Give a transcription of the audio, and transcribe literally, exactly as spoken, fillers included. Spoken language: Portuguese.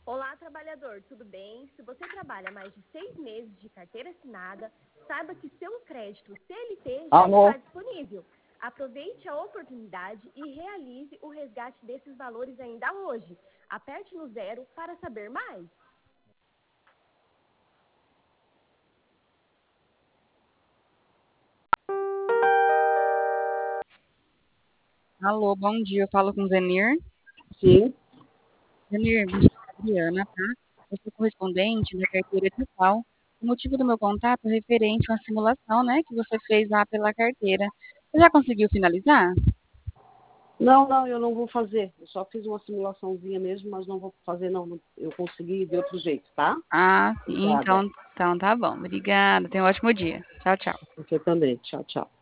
Olá, trabalhador, tudo bem? Se você trabalha mais de seis meses de carteira assinada, saiba que seu crédito C L T já Alô? está disponível. Aproveite a oportunidade e realize o resgate desses valores ainda hoje. Aperte no zero para saber mais. Alô, bom dia. Eu falo com o Zenir. Sim. Zenir, me chamo Adriana, tá? Eu sou correspondente da carteira total. O motivo do meu contato é referente a uma simulação, né, que você fez lá pela carteira. Você já conseguiu finalizar? Não, não, eu não vou fazer. Eu só fiz uma simulaçãozinha mesmo, mas não vou fazer, não. Eu consegui de outro jeito, tá? Ah, sim. Obrigada. Então, então tá bom. Obrigada. Tenha um ótimo dia. Tchau, tchau. Você também. Tchau, tchau.